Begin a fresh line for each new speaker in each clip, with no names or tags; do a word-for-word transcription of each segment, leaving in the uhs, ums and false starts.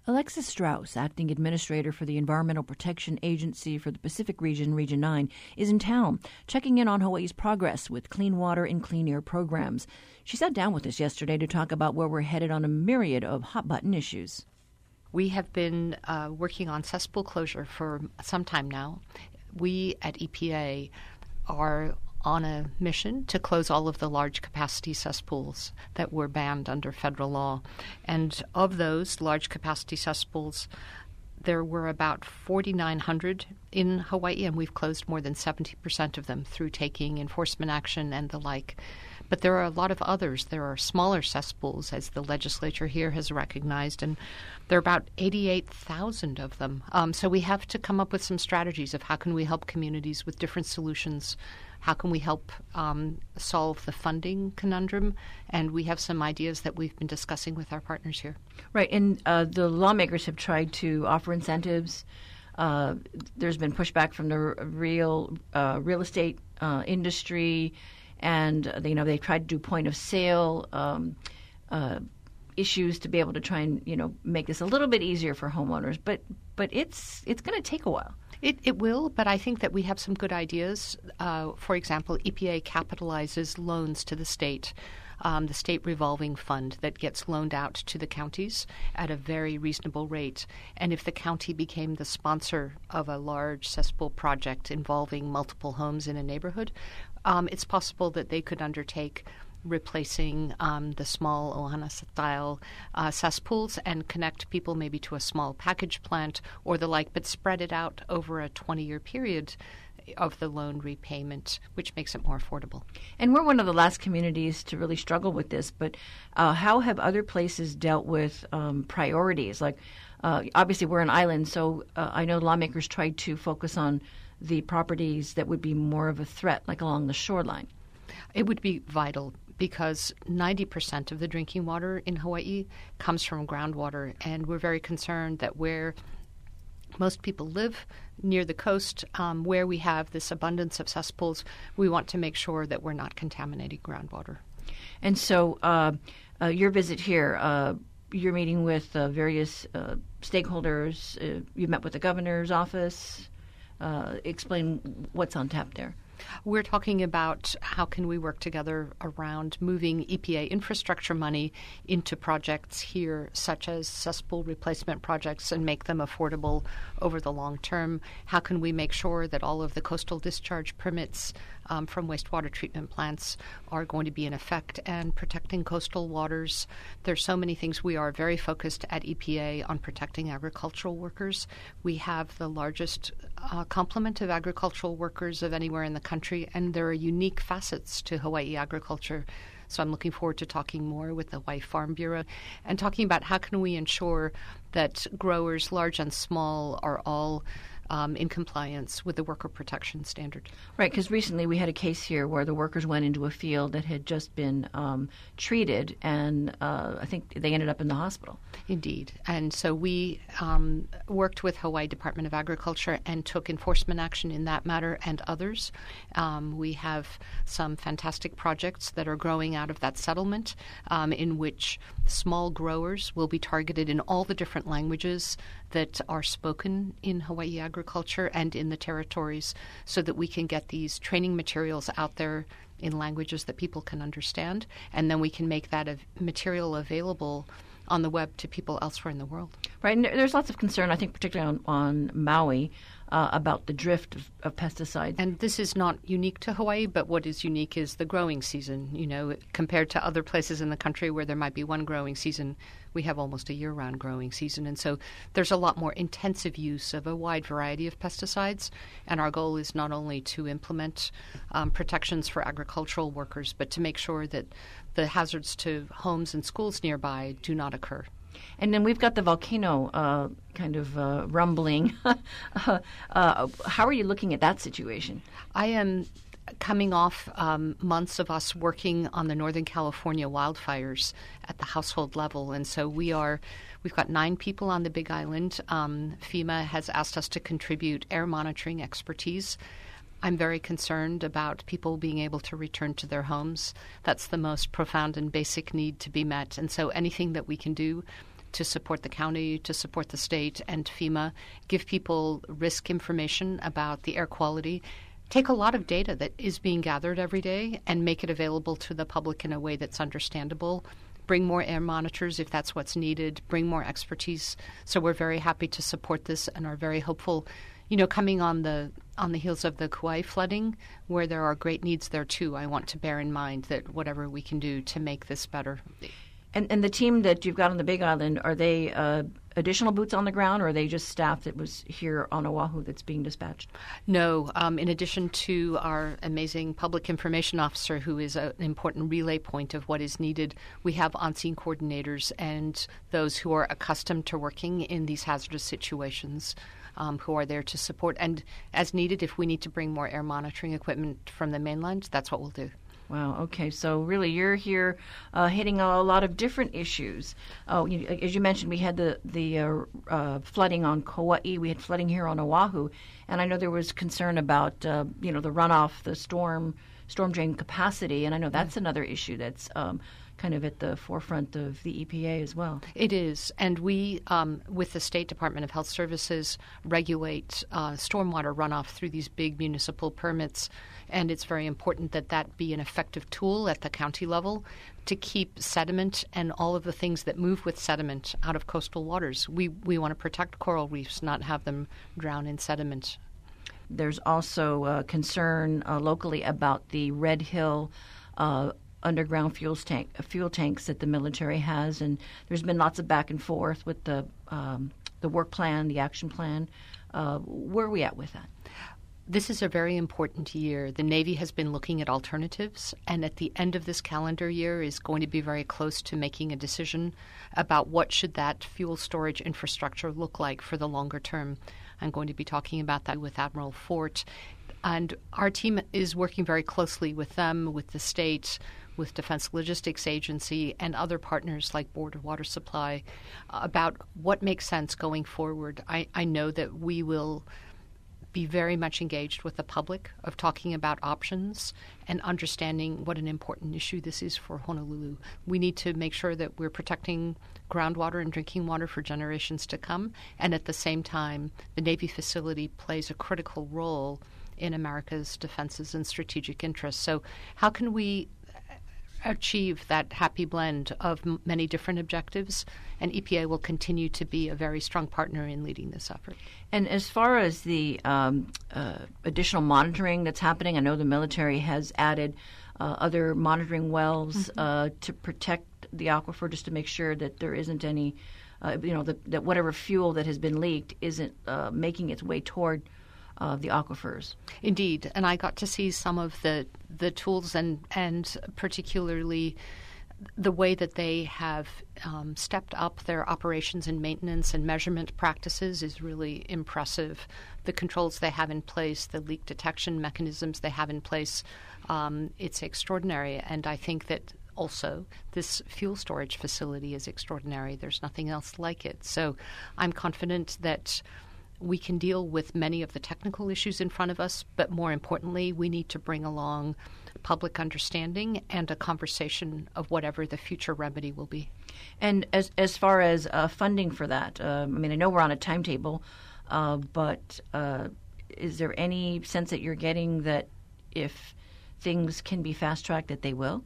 Alexis Strauss, acting administrator for the Environmental Protection Agency for the Pacific Region, Region nine, is in town, checking in on Hawaii's progress with clean water and clean air programs. She sat down with us yesterday to talk about where we're headed on a myriad of hot-button issues.
We have been uh, working on cesspool closure for some time now. We at E P A are on a mission to close all of the large capacity cesspools that were banned under federal law. And of those large capacity cesspools, there were about forty-nine hundred in Hawaii, and we've closed more than seventy percent of them through taking enforcement action and the like. But there are a lot of others. There are smaller cesspools, as the legislature here has recognized, and there are about eighty-eight thousand of them. Um, so we have to come up with some strategies of how can we help communities with different solutions. How can we help um, solve the funding conundrum? And we have some ideas that we've been discussing with our partners here.
Right, and uh, the lawmakers have tried to offer incentives. Uh, there's been pushback from the real uh, real estate uh, industry, and uh, you know they've tried to do point of sale um, uh, issues to be able to try and you know make this a little bit easier for homeowners. But but it's it's going to take a while.
It, it will, but I think that we have some good ideas. Uh, for example, E P A capitalizes loans to the state, um, the state revolving fund that gets loaned out to the counties at a very reasonable rate. And if the county became the sponsor of a large cesspool project involving multiple homes in a neighborhood, um, it's possible that they could undertake replacing um, the small Ohana-style uh, cesspools and connect people maybe to a small package plant or the like, but spread it out over a twenty-year period of the loan repayment, which makes it more affordable.
And we're one of the last communities to really struggle with this, but uh, how have other places dealt with um, priorities? Like, uh, obviously, we're an island, so uh, I know lawmakers tried to focus on the properties that would be more of a threat, like along the shoreline.
It would be vital because ninety percent of the drinking water in Hawaii comes from groundwater, and we're very concerned that where most people live, near the coast, um, where we have this abundance of cesspools, we want to make sure that we're not contaminating groundwater.
And so uh, uh, your visit here, uh, you're meeting with uh, various uh, stakeholders. Uh, you met with the governor's office. Uh, explain what's on tap there.
We're talking about how can we work together around moving E P A infrastructure money into projects here, such as cesspool replacement projects, and make them affordable over the long term. How can we make sure that all of the coastal discharge permits um, from wastewater treatment plants are going to be in effect and protecting coastal waters? There's so many things. We are very focused at E P A on protecting agricultural workers. We have the largest uh, complement of agricultural workers of anywhere in the country, and there are unique facets to Hawaii agriculture. So I'm looking forward to talking more with the Hawaii Farm Bureau and talking about how can we ensure that growers, large and small, are all Um, in compliance with the worker protection standard.
Right, because recently we had a case here where the workers went into a field that had just been um, treated, and uh, I think they ended up in the hospital.
Indeed. And so we um, worked with Hawaii Department of Agriculture and took enforcement action in that matter and others. Um, we have some fantastic projects that are growing out of that settlement um, in which small growers will be targeted in all the different languages that are spoken in Hawaii agriculture and in the territories so that we can get these training materials out there in languages that people can understand, and then we can make that av- material available on the web to people elsewhere in the world.
Right, and there's lots of concern, I think, particularly on, on Maui, uh, about the drift of, of pesticides.
And this is not unique to Hawaii, but what is unique is the growing season. You know, compared to other places in the country where there might be one growing season, we have almost a year-round growing season. And so there's a lot more intensive use of a wide variety of pesticides. And our goal is not only to implement um, protections for agricultural workers, but to make sure that the hazards to homes and schools nearby do not occur.
And then we've got the volcano uh, kind of uh, rumbling. uh, uh, how are you looking at that situation?
I am coming off um, months of us working on the Northern California wildfires at the household level. And so we are, we've got nine people on the Big Island. Um, FEMA has asked us to contribute air monitoring expertise. I'm very concerned about people being able to return to their homes. That's the most profound and basic need to be met. And so anything that we can do to support the county, to support the state and FEMA, give people risk information about the air quality, take a lot of data that is being gathered every day and make it available to the public in a way that's understandable, bring more air monitors if that's what's needed, bring more expertise. So we're very happy to support this and are very hopeful. You know, coming on the on the heels of the Kauai flooding, where there are great needs there too, I want to bear in mind that whatever we can do to make this better.
And, and the team that you've got on the Big Island, are they uh, additional boots on the ground, or are they just staff that was here on Oahu that's being dispatched?
No. Um, in addition to our amazing public information officer, who is a, an important relay point of what is needed, we have on-scene coordinators and those who are accustomed to working in these hazardous situations, um, who are there to support. And as needed, if we need to bring more air monitoring equipment from the mainland, that's what we'll do.
Wow. Okay. So really, you're here uh, hitting a lot of different issues. Oh, you, as you mentioned, we had the the uh, uh, flooding on Kauai. We had flooding here on Oahu, and I know there was concern about uh, you know the runoff, the storm storm drain capacity, and I know that's another issue that's um, kind of at the forefront of the E P A as well.
It is, and we, um, with the State Department of Health Services, regulate uh, stormwater runoff through these big municipal permits, and it's very important that that be an effective tool at the county level to keep sediment and all of the things that move with sediment out of coastal waters. We we want to protect coral reefs, not have them drown in sediment.
There's also uh, concern uh, locally about the Red Hill uh, underground fuel tank fuel tanks that the military has, and there's been lots of back and forth with the um, the work plan, the action plan. Uh, where are we at with that?
This is a very important year. The Navy has been looking at alternatives, and at the end of this calendar year is going to be very close to making a decision about what should that fuel storage infrastructure look like for the longer term. I'm going to be talking about that with Admiral Fort. And our team is working very closely with them, with the state, with Defense Logistics Agency, and other partners like Board of Water Supply uh, about what makes sense going forward. I, I know that we will be very much engaged with the public of talking about options and understanding what an important issue this is for Honolulu. We need to make sure that we're protecting groundwater and drinking water for generations to come, and at the same time, the Navy facility plays a critical role in America's defenses and strategic interests. So how can we achieve that happy blend of m- many different objectives? And E P A will continue to be a very strong partner in leading this effort.
And as far as the um, uh, additional monitoring that's happening, I know the military has added uh, other monitoring wells mm-hmm. uh, to protect the aquifer, just to make sure that there isn't any, uh, you know, the, that whatever fuel that has been leaked isn't uh, making its way toward Uh, the aquifers.
Indeed, and I got to see some of the the tools and and particularly the way that they have um, stepped up their operations and maintenance and measurement practices is really impressive. The controls they have in place, the leak detection mechanisms they have in place, um, it's extraordinary. And I think that also this fuel storage facility is extraordinary. There's nothing else like it. So I'm confident that we can deal with many of the technical issues in front of us, but more importantly, we need to bring along public understanding and a conversation of whatever the future remedy will be.
And as as far as uh, funding for that, um, I mean, I know we're on a timetable, uh, but uh, is there any sense that you're getting that if things can be fast-tracked, that they will?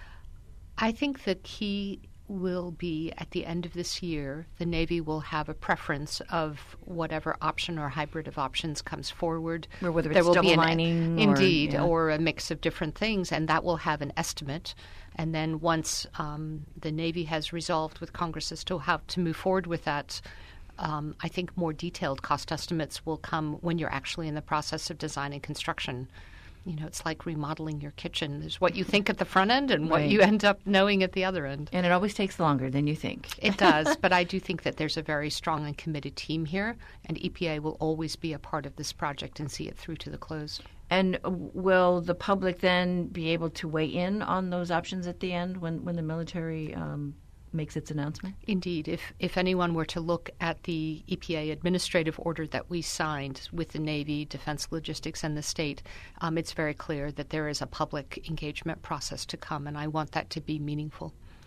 I think the key will be at the end of this year, the Navy will have a preference of whatever option or hybrid of options comes forward.
Or whether it's
there will
double
be an,
lining.
Indeed,
or, yeah.
or a mix of different things, and that will have an estimate. And then once um, the Navy has resolved with Congress as to how to move forward with that, um, I think more detailed cost estimates will come when you're actually in the process of design and construction. You know, it's like remodeling your kitchen. There's what you think at the front end and what
right.
you end up knowing at the other end.
And it always takes longer than you think.
It does, but I do think that there's a very strong and committed team here, and E P A will always be a part of this project and see it through to the close.
And will the public then be able to weigh in on those options at the end when, when the military um, makes its announcement?
Indeed. If if anyone were to look at the E P A administrative order that we signed with the Navy, Defense Logistics, and the state, um, it's very clear that there is a public engagement process to come, and I want that to be meaningful.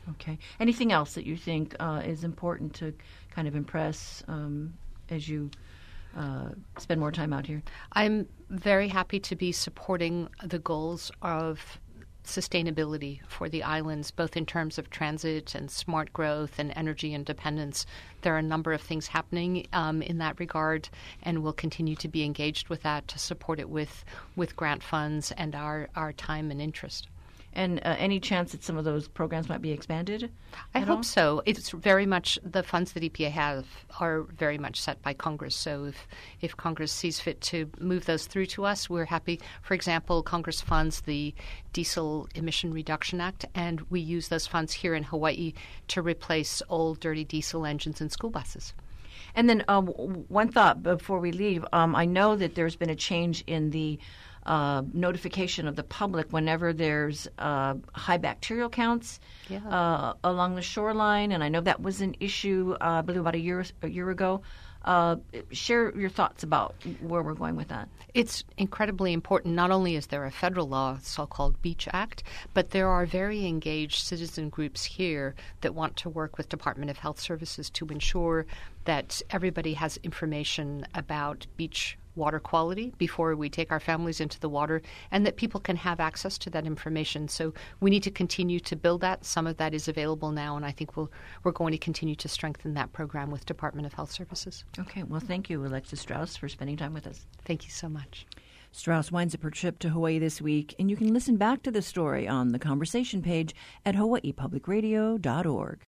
Okay. Anything else that you think uh, is important to kind of impress um, as you uh, spend more time out here?
I'm very happy to be supporting the goals of sustainability for the islands, both in terms of transit and smart growth and energy independence. There are a number of things happening um, in that regard, and we'll continue to be engaged with that to support it with, with grant funds and our, our time and interest.
And uh, any chance that some of those programs might be expanded?
I hope
all?
so. It's very much the funds that E P A have are very much set by Congress. So if, if Congress sees fit to move those through to us, we're happy. For example, Congress funds the Diesel Emission Reduction Act, and we use those funds here in Hawaii to replace old, dirty diesel engines in school buses.
And then um, one thought before we leave. Um, I know that there's been a change in the Uh, notification of the public whenever there's uh, high bacterial counts
Yeah.
uh, along the shoreline, and I know that was an issue, uh, I believe, about a year a year ago. Uh, share your thoughts about where we're going with that.
It's incredibly important. Not only is there a federal law, so-called Beach Act, but there are very engaged citizen groups here that want to work with Department of Health Services to ensure that everybody has information about beach water quality before we take our families into the water, and that people can have access to that information. So we need to continue to build that. Some of that is available now, and I think we'll, we're going to continue to strengthen that program with Department of Health Services.
Okay. Well, thank you, Alexis Strauss, for spending time with us.
Thank you so much.
Strauss winds up her trip to Hawaii this week, and you can listen back to the story on the conversation page at hawaii public radio dot org.